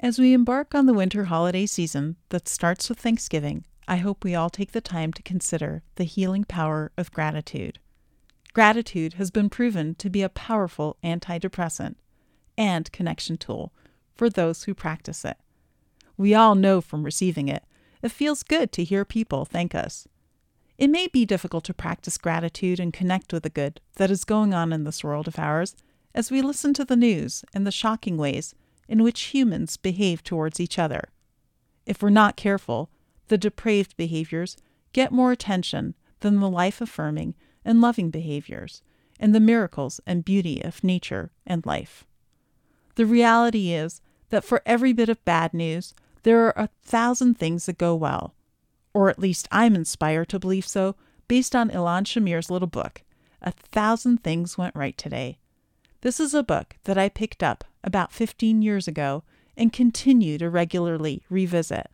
As we embark on the winter holiday season that starts with Thanksgiving, I hope we all take the time to consider the healing power of gratitude. Gratitude has been proven to be a powerful antidepressant and connection tool for those who practice it. We all know from receiving it, it feels good to hear people thank us. It may be difficult to practice gratitude and connect with the good that is going on in this world of ours as we listen to the news and the shocking ways in which humans behave towards each other. If we're not careful, the depraved behaviors get more attention than the life-affirming and loving behaviors and the miracles and beauty of nature and life. The reality is that for every bit of bad news, there are 1,000 things that go well. Or at least I'm inspired to believe so based on Ilan Shamir's little book, 1,000 Things Went Right Today. This is a book that I picked up about 15 years ago and continue to regularly revisit.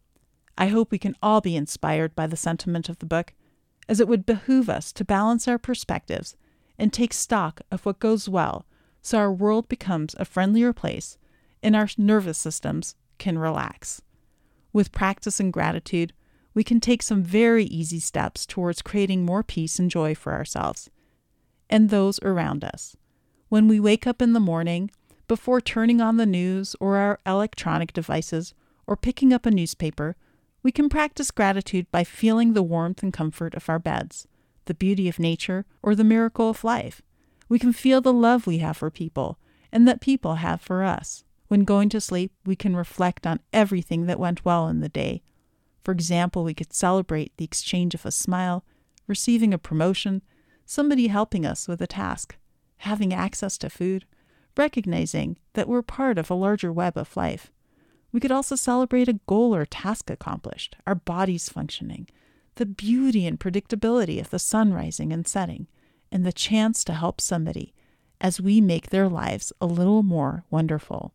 I hope we can all be inspired by the sentiment of the book, as it would behoove us to balance our perspectives and take stock of what goes well so our world becomes a friendlier place and our nervous systems can relax. With practice and gratitude, we can take some very easy steps towards creating more peace and joy for ourselves and those around us. When we wake up in the morning, before turning on the news or our electronic devices or picking up a newspaper, we can practice gratitude by feeling the warmth and comfort of our beds, the beauty of nature, or the miracle of life. We can feel the love we have for people and that people have for us. When going to sleep, we can reflect on everything that went well in the day. For example, we could celebrate the exchange of a smile, receiving a promotion, somebody helping us with a task, having access to food, recognizing that we're part of a larger web of life. We could also celebrate a goal or task accomplished, our bodies functioning, the beauty and predictability of the sun rising and setting, and the chance to help somebody as we make their lives a little more wonderful.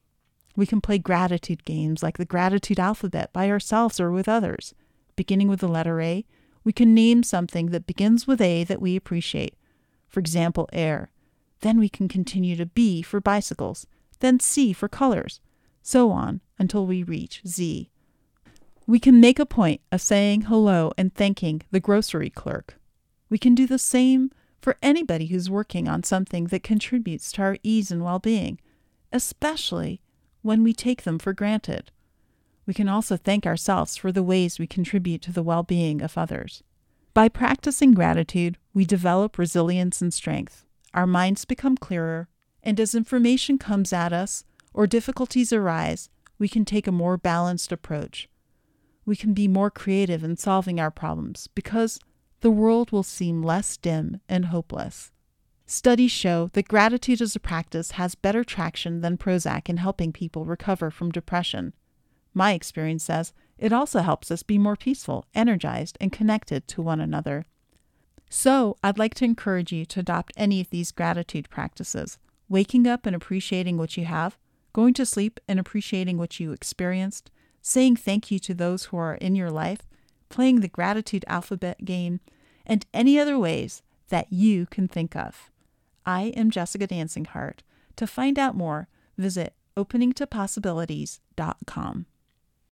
We can play gratitude games like the gratitude alphabet by ourselves or with others. Beginning with the letter A, we can name something that begins with A that we appreciate. For example, air. Then we can continue to B for bicycles, then C for colors, so on until we reach Z. We can make a point of saying hello and thanking the grocery clerk. We can do the same for anybody who's working on something that contributes to our ease and well-being, especially when we take them for granted. We can also thank ourselves for the ways we contribute to the well-being of others. By practicing gratitude, we develop resilience and strength. Our minds become clearer, and as information comes at us or difficulties arise, we can take a more balanced approach. We can be more creative in solving our problems because the world will seem less dim and hopeless. Studies show that gratitude as a practice has better traction than Prozac in helping people recover from depression. My experience says it also helps us be more peaceful, energized, and connected to one another. So, I'd like to encourage you to adopt any of these gratitude practices. Waking up and appreciating what you have, going to sleep and appreciating what you experienced, saying thank you to those who are in your life, playing the gratitude alphabet game, and any other ways that you can think of. I am Jessica Dancingheart. To find out more, visit openingtopossibilities.com.